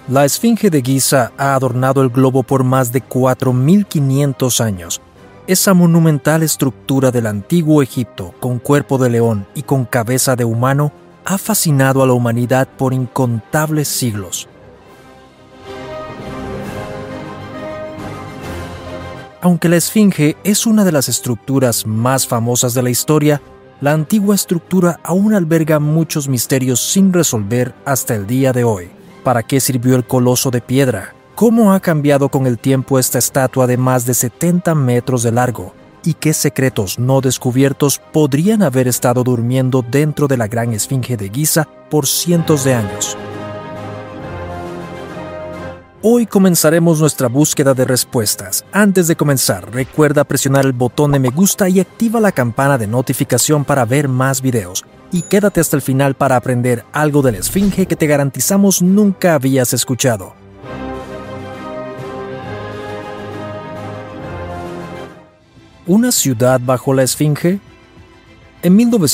La Esfinge de Giza ha adornado el globo por más de 4.500 años. Esa monumental estructura del antiguo Egipto, con cuerpo de león y con cabeza de humano, ha fascinado a la humanidad por incontables siglos. Aunque la Esfinge es una de las estructuras más famosas de la historia, la antigua estructura aún alberga muchos misterios sin resolver hasta el día de hoy. ¿Para qué sirvió el coloso de piedra? ¿Cómo ha cambiado con el tiempo esta estatua de más de 70 metros de largo? ¿Y qué secretos no descubiertos podrían haber estado durmiendo dentro de la gran Esfinge de Giza por cientos de años? Hoy comenzaremos nuestra búsqueda de respuestas. Antes de comenzar, recuerda presionar el botón de me gusta y activa la campana de notificación para ver más videos. Y quédate hasta el final para aprender algo de la Esfinge que te garantizamos nunca habías escuchado. ¿Una ciudad bajo la Esfinge? En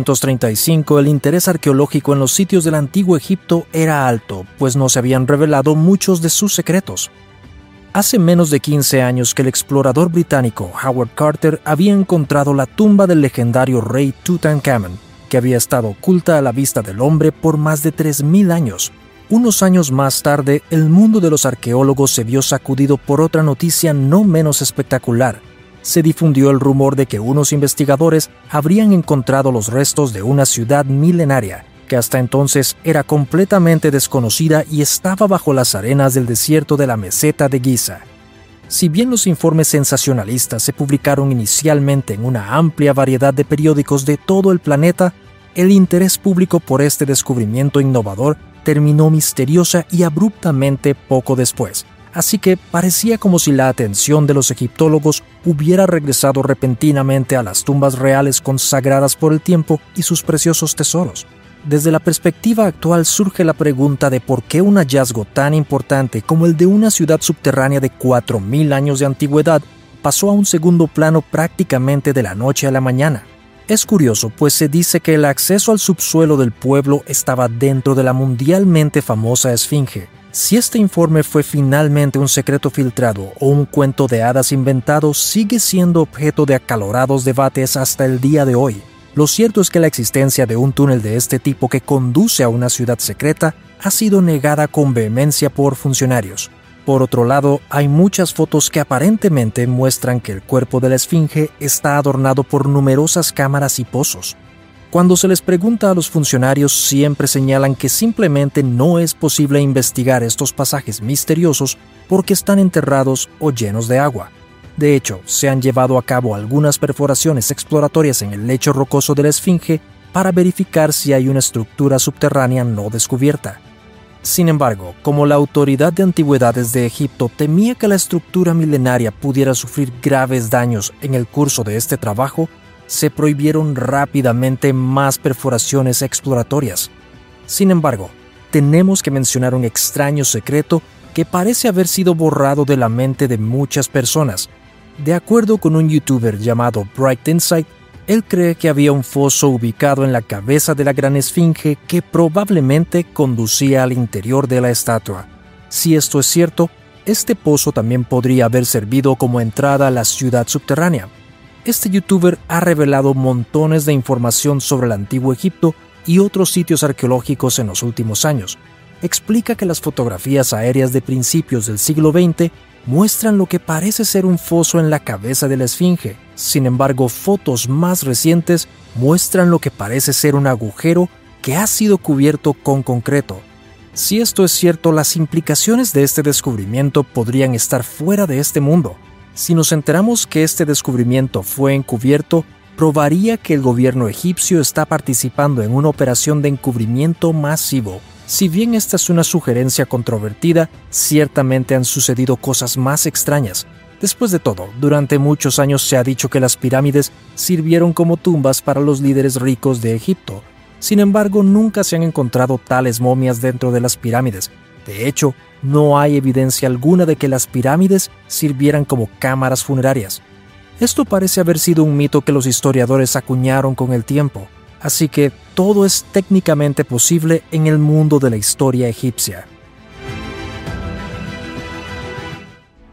1935, el interés arqueológico en los sitios del antiguo Egipto era alto, pues no se habían revelado muchos de sus secretos. Hace menos de 15 años que el explorador británico Howard Carter había encontrado la tumba del legendario rey Tutankamón, que había estado oculta a la vista del hombre por más de 3.000 años. Unos años más tarde, el mundo de los arqueólogos se vio sacudido por otra noticia no menos espectacular. Se difundió el rumor de que unos investigadores habrían encontrado los restos de una ciudad milenaria, que hasta entonces era completamente desconocida y estaba bajo las arenas del desierto de la meseta de Giza. Si bien los informes sensacionalistas se publicaron inicialmente en una amplia variedad de periódicos de todo el planeta, el interés público por este descubrimiento innovador terminó misteriosa y abruptamente poco después. Así que parecía como si la atención de los egiptólogos hubiera regresado repentinamente a las tumbas reales consagradas por el tiempo y sus preciosos tesoros. Desde la perspectiva actual surge la pregunta de por qué un hallazgo tan importante como el de una ciudad subterránea de 4.000 años de antigüedad pasó a un segundo plano prácticamente de la noche a la mañana. Es curioso, pues se dice que el acceso al subsuelo del pueblo estaba dentro de la mundialmente famosa Esfinge. Si este informe fue finalmente un secreto filtrado o un cuento de hadas inventado, sigue siendo objeto de acalorados debates hasta el día de hoy. Lo cierto es que la existencia de un túnel de este tipo que conduce a una ciudad secreta ha sido negada con vehemencia por funcionarios. Por otro lado, hay muchas fotos que aparentemente muestran que el cuerpo de la Esfinge está adornado por numerosas cámaras y pozos. Cuando se les pregunta a los funcionarios, siempre señalan que simplemente no es posible investigar estos pasajes misteriosos porque están enterrados o llenos de agua. De hecho, se han llevado a cabo algunas perforaciones exploratorias en el lecho rocoso de la Esfinge para verificar si hay una estructura subterránea no descubierta. Sin embargo, como la Autoridad de Antigüedades de Egipto temía que la estructura milenaria pudiera sufrir graves daños en el curso de este trabajo, se prohibieron rápidamente más perforaciones exploratorias. Sin embargo, tenemos que mencionar un extraño secreto que parece haber sido borrado de la mente de muchas personas. De acuerdo con un youtuber llamado Bright Insight, él cree que había un foso ubicado en la cabeza de la gran Esfinge que probablemente conducía al interior de la estatua. Si esto es cierto, este pozo también podría haber servido como entrada a la ciudad subterránea. Este youtuber ha revelado montones de información sobre el antiguo Egipto y otros sitios arqueológicos en los últimos años. Explica que las fotografías aéreas de principios del siglo XX muestran lo que parece ser un foso en la cabeza de la Esfinge. Sin embargo, fotos más recientes muestran lo que parece ser un agujero que ha sido cubierto con concreto. Si esto es cierto, las implicaciones de este descubrimiento podrían estar fuera de este mundo. Si nos enteramos que este descubrimiento fue encubierto, probaría que el gobierno egipcio está participando en una operación de encubrimiento masivo. Si bien esta es una sugerencia controvertida, ciertamente han sucedido cosas más extrañas. Después de todo, durante muchos años se ha dicho que las pirámides sirvieron como tumbas para los líderes ricos de Egipto. Sin embargo, nunca se han encontrado tales momias dentro de las pirámides. De hecho, no hay evidencia alguna de que las pirámides sirvieran como cámaras funerarias. Esto parece haber sido un mito que los historiadores acuñaron con el tiempo, así que todo es técnicamente posible en el mundo de la historia egipcia.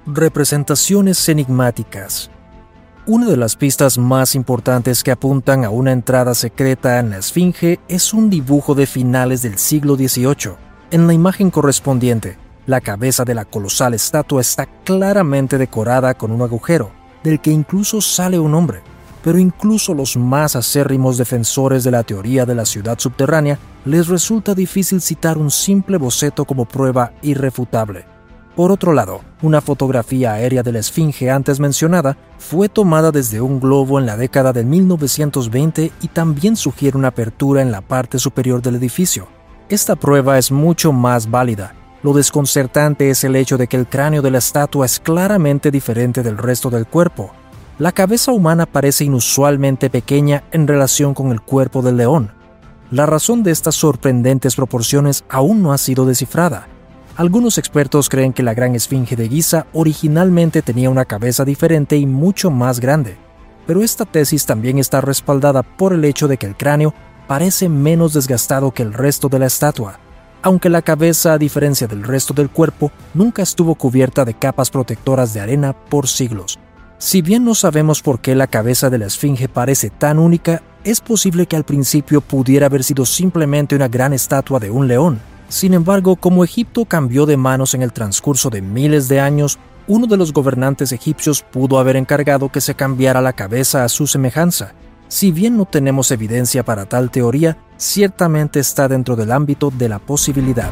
Representaciones enigmáticas. Una de las pistas más importantes que apuntan a una entrada secreta en la Esfinge es un dibujo de finales del siglo XVIII. En la imagen correspondiente, la cabeza de la colosal estatua está claramente decorada con un agujero, del que incluso sale un hombre. Pero incluso los más acérrimos defensores de la teoría de la ciudad subterránea les resulta difícil citar un simple boceto como prueba irrefutable. Por otro lado, una fotografía aérea de la Esfinge antes mencionada fue tomada desde un globo en la década de 1920 y también sugiere una apertura en la parte superior del edificio. Esta prueba es mucho más válida. Lo desconcertante es el hecho de que el cráneo de la estatua es claramente diferente del resto del cuerpo. La cabeza humana parece inusualmente pequeña en relación con el cuerpo del león. La razón de estas sorprendentes proporciones aún no ha sido descifrada. Algunos expertos creen que la Gran Esfinge de Giza originalmente tenía una cabeza diferente y mucho más grande, pero esta tesis también está respaldada por el hecho de que el cráneo parece menos desgastado que el resto de la estatua, aunque la cabeza, a diferencia del resto del cuerpo, nunca estuvo cubierta de capas protectoras de arena por siglos. Si bien no sabemos por qué la cabeza de la Esfinge parece tan única, es posible que al principio pudiera haber sido simplemente una gran estatua de un león. Sin embargo, como Egipto cambió de manos en el transcurso de miles de años, uno de los gobernantes egipcios pudo haber encargado que se cambiara la cabeza a su semejanza. Si bien no tenemos evidencia para tal teoría, ciertamente está dentro del ámbito de la posibilidad.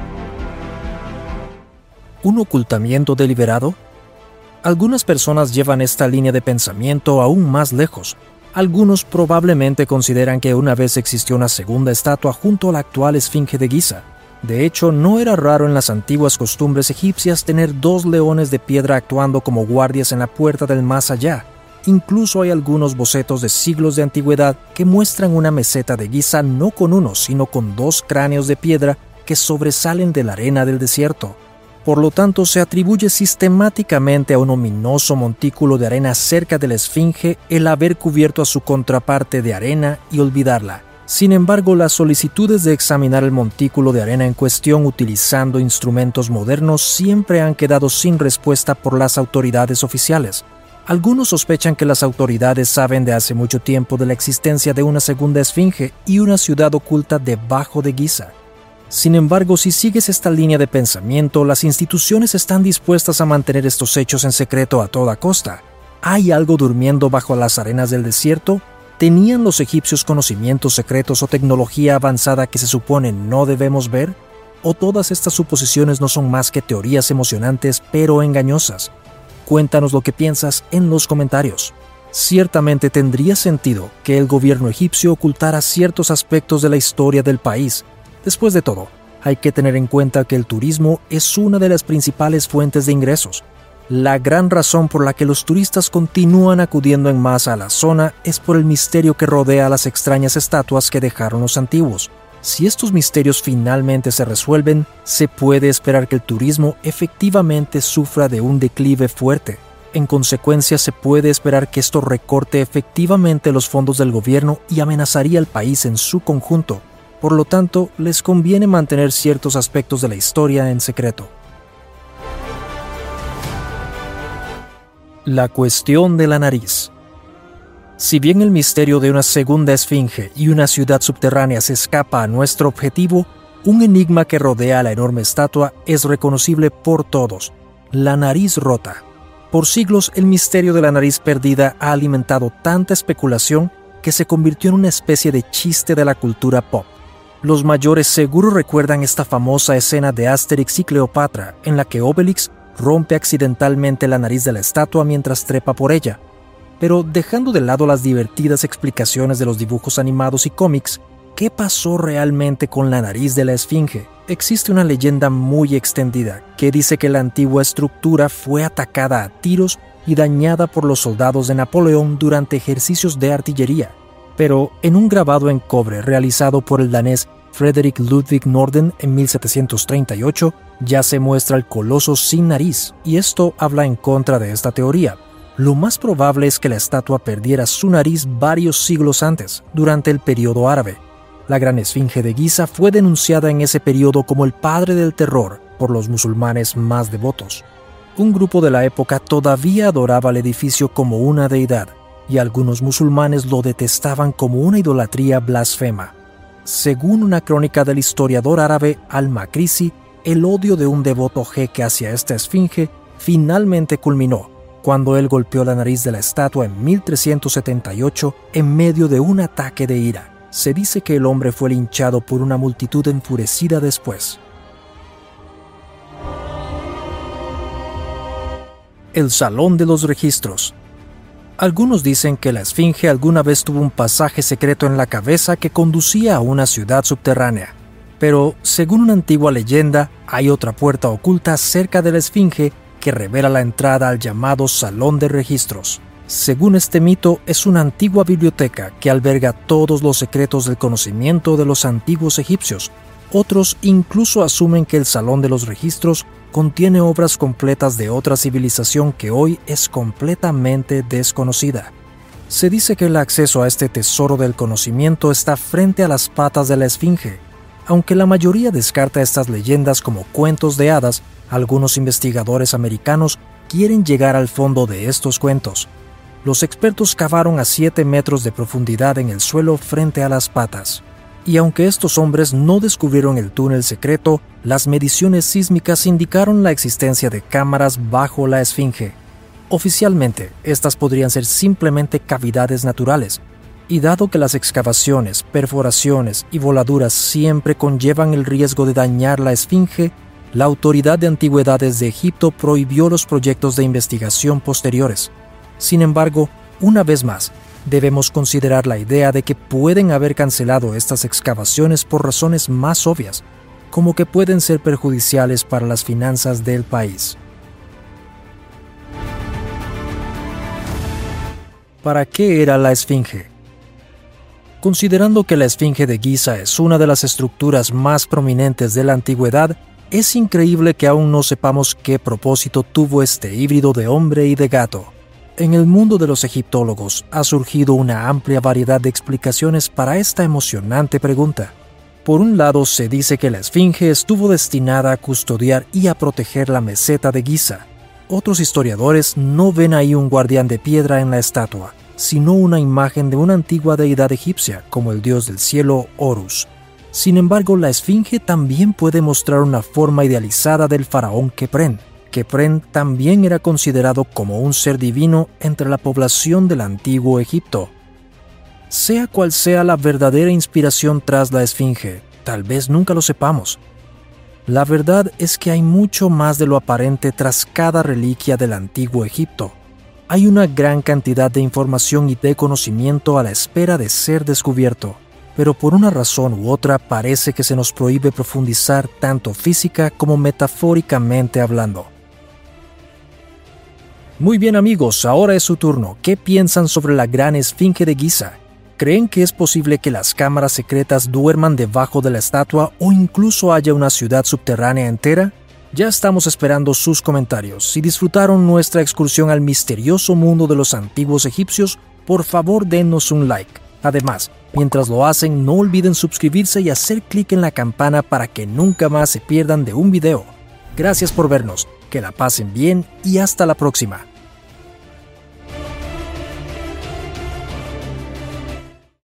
¿Un ocultamiento deliberado? Algunas personas llevan esta línea de pensamiento aún más lejos. Algunos probablemente consideran que una vez existió una segunda estatua junto a la actual Esfinge de Giza. De hecho, no era raro en las antiguas costumbres egipcias tener dos leones de piedra actuando como guardias en la puerta del más allá. Incluso hay algunos bocetos de siglos de antigüedad que muestran una meseta de Giza no con uno, sino con dos cráneos de piedra que sobresalen de la arena del desierto. Por lo tanto, se atribuye sistemáticamente a un ominoso montículo de arena cerca de la Esfinge el haber cubierto a su contraparte de arena y olvidarla. Sin embargo, las solicitudes de examinar el montículo de arena en cuestión utilizando instrumentos modernos siempre han quedado sin respuesta por las autoridades oficiales. Algunos sospechan que las autoridades saben de hace mucho tiempo de la existencia de una segunda Esfinge y una ciudad oculta debajo de Giza. Sin embargo, si sigues esta línea de pensamiento, las instituciones están dispuestas a mantener estos hechos en secreto a toda costa. ¿Hay algo durmiendo bajo las arenas del desierto? ¿Tenían los egipcios conocimientos secretos o tecnología avanzada que se supone no debemos ver? ¿O todas estas suposiciones no son más que teorías emocionantes pero engañosas? Cuéntanos lo que piensas en los comentarios. Ciertamente tendría sentido que el gobierno egipcio ocultara ciertos aspectos de la historia del país. Después de todo, hay que tener en cuenta que el turismo es una de las principales fuentes de ingresos. La gran razón por la que los turistas continúan acudiendo en masa a la zona es por el misterio que rodea a las extrañas estatuas que dejaron los antiguos. Si estos misterios finalmente se resuelven, se puede esperar que el turismo efectivamente sufra de un declive fuerte. En consecuencia, se puede esperar que esto recorte efectivamente los fondos del gobierno y amenazaría al país en su conjunto. Por lo tanto, les conviene mantener ciertos aspectos de la historia en secreto. La cuestión de la nariz. Si bien el misterio de una segunda Esfinge y una ciudad subterránea se escapa a nuestro objetivo, un enigma que rodea a la enorme estatua es reconocible por todos: la nariz rota. Por siglos, el misterio de la nariz perdida ha alimentado tanta especulación que se convirtió en una especie de chiste de la cultura pop. Los mayores seguro recuerdan esta famosa escena de Asterix y Cleopatra, en la que Obelix rompe accidentalmente la nariz de la estatua mientras trepa por ella. Pero dejando de lado las divertidas explicaciones de los dibujos animados y cómics, ¿qué pasó realmente con la nariz de la Esfinge? Existe una leyenda muy extendida que dice que la antigua estructura fue atacada a tiros y dañada por los soldados de Napoleón durante ejercicios de artillería. Pero en un grabado en cobre realizado por el danés Frederick Ludwig Norden en 1738, ya se muestra el coloso sin nariz, y esto habla en contra de esta teoría. Lo más probable es que la estatua perdiera su nariz varios siglos antes, durante el periodo árabe. La Gran Esfinge de Giza fue denunciada en ese periodo como el padre del terror por los musulmanes más devotos. Un grupo de la época todavía adoraba el edificio como una deidad, y algunos musulmanes lo detestaban como una idolatría blasfema. Según una crónica del historiador árabe Al-Makrisi, el odio de un devoto jeque hacia esta esfinge finalmente culminó cuando él golpeó la nariz de la estatua en 1378 en medio de un ataque de ira. Se dice que el hombre fue linchado por una multitud enfurecida después. El Salón de los Registros. Algunos dicen que la esfinge alguna vez tuvo un pasaje secreto en la cabeza que conducía a una ciudad subterránea. Pero, según una antigua leyenda, hay otra puerta oculta cerca de la esfinge que revela la entrada al llamado Salón de Registros. Según este mito, es una antigua biblioteca que alberga todos los secretos del conocimiento de los antiguos egipcios. Otros incluso asumen que el Salón de los Registros contiene obras completas de otra civilización que hoy es completamente desconocida. Se dice que el acceso a este tesoro del conocimiento está frente a las patas de la esfinge. Aunque la mayoría descarta estas leyendas como cuentos de hadas, algunos investigadores americanos quieren llegar al fondo de estos cuentos. Los expertos cavaron a 7 metros de profundidad en el suelo frente a las patas. Y aunque estos hombres no descubrieron el túnel secreto, las mediciones sísmicas indicaron la existencia de cámaras bajo la esfinge. Oficialmente, estas podrían ser simplemente cavidades naturales, y dado que las excavaciones, perforaciones y voladuras siempre conllevan el riesgo de dañar la esfinge, la Autoridad de Antigüedades de Egipto prohibió los proyectos de investigación posteriores. Sin embargo, una vez más, debemos considerar la idea de que pueden haber cancelado estas excavaciones por razones más obvias, como que pueden ser perjudiciales para las finanzas del país. ¿Para qué era la esfinge? Considerando que la esfinge de Giza es una de las estructuras más prominentes de la antigüedad, es increíble que aún no sepamos qué propósito tuvo este híbrido de hombre y de gato. En el mundo de los egiptólogos ha surgido una amplia variedad de explicaciones para esta emocionante pregunta. Por un lado, se dice que la esfinge estuvo destinada a custodiar y a proteger la meseta de Giza. Otros historiadores no ven ahí un guardián de piedra en la estatua, sino una imagen de una antigua deidad egipcia, como el dios del cielo Horus. Sin embargo, la esfinge también puede mostrar una forma idealizada del faraón Kepren. Kepren también era considerado como un ser divino entre la población del antiguo Egipto. Sea cual sea la verdadera inspiración tras la esfinge, tal vez nunca lo sepamos. La verdad es que hay mucho más de lo aparente tras cada reliquia del antiguo Egipto. Hay una gran cantidad de información y de conocimiento a la espera de ser descubierto, pero por una razón u otra parece que se nos prohíbe profundizar tanto física como metafóricamente hablando. Muy bien amigos, ahora es su turno. ¿Qué piensan sobre la gran esfinge de Giza? ¿Creen que es posible que las cámaras secretas duerman debajo de la estatua o incluso haya una ciudad subterránea entera? Ya estamos esperando sus comentarios. Si disfrutaron nuestra excursión al misterioso mundo de los antiguos egipcios, por favor denos un like. Además, mientras lo hacen, no olviden suscribirse y hacer clic en la campana para que nunca más se pierdan de un video. Gracias por vernos, que la pasen bien y hasta la próxima.